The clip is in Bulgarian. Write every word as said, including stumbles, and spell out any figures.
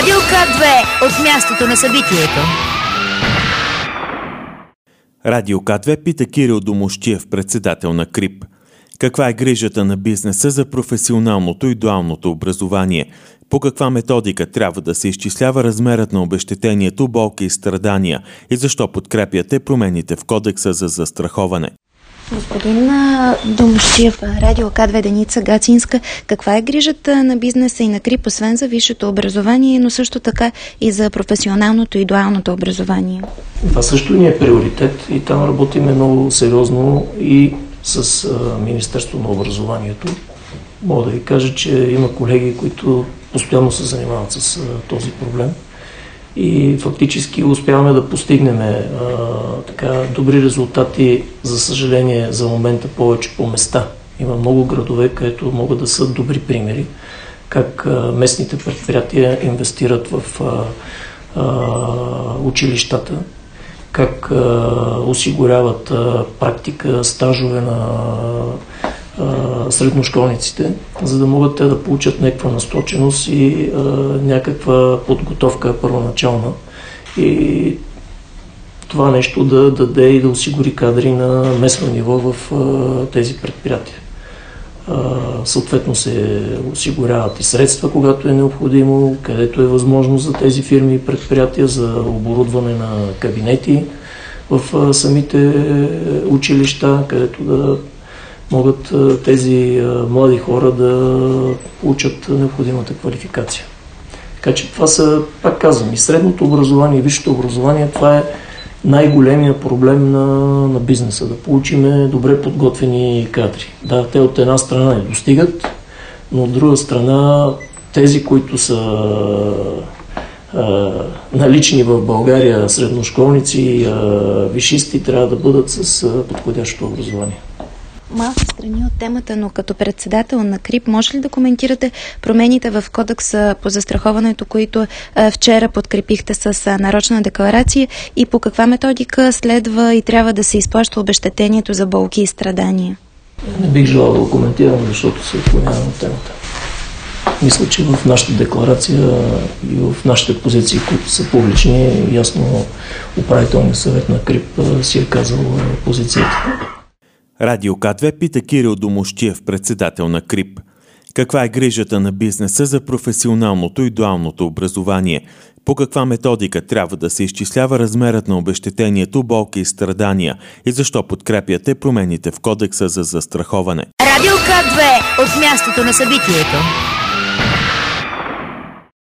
Радио К две от мястото на събитието. Радио К две пита Кирил Домощиев, председател на КРИБ. Каква е грижата на бизнеса за професионалното и дуалното образование? По каква методика трябва да се изчислява размерът на обезщетението, болки и страдания? И защо подкрепяте промените в Кодекса за застраховане? Господин Домощиев, Радио К две, Деница Гацинска. Каква е грижата на бизнеса и на КРИБ, освен за висшето образование, но също така и за професионалното и дуалното образование? Това също ни е приоритет и там работиме много сериозно и с а, Министерство на образованието. Мога да ви кажа, че има колеги, които постоянно се занимават с а, този проблем и фактически успяваме да постигнем а, така, добри резултати, за съжаление за момента повече по места. Има много градове, където могат да са добри примери как а, местните предприятия инвестират в а, а, училищата, как а, осигуряват а, практика, стажове на а, средношколниците, за да могат те да получат някаква насточеност и а, някаква подготовка първоначална. И това нещо да даде и да осигури кадри на местно ниво в а, тези предприятия. А, съответно се осигуряват и средства, когато е необходимо, където е възможно за тези фирми и предприятия за оборудване на кабинети в а, самите училища, където да могат а, тези а, млади хора да получат необходимата квалификация. Така че това са, пак казвам, и средното образование, и висшето образование, това е най-големия проблем на, на бизнеса, да получиме добре подготвени кадри. Да, те от една страна не достигат, но от друга страна тези, които са а, налични в България, средношколници, а, висшисти, трябва да бъдат с а, подходящо образование. Малко страни от темата, но като председател на КРИБ, може ли да коментирате промените в Кодекса по застраховането, които а, вчера подкрепихте с а, нарочна декларация, и по каква методика следва и трябва да се изплаща обезщетението за болки и страдания? Не бих желал да го коментирам, защото се отклонявам от темата. Мисля, че в нашата декларация и в нашите позиции, които са публични, ясно управителният съвет на КРИБ си е казал позицията. Радио К две пита Кирил Домощиев, председател на КРИБ. Каква е грижата на бизнеса за професионалното и дуалното образование? По каква методика трябва да се изчислява размерът на обезщетението, болки и страдания? И защо подкрепяте промените в Кодекса за застраховане? Радио К две от мястото на събитието.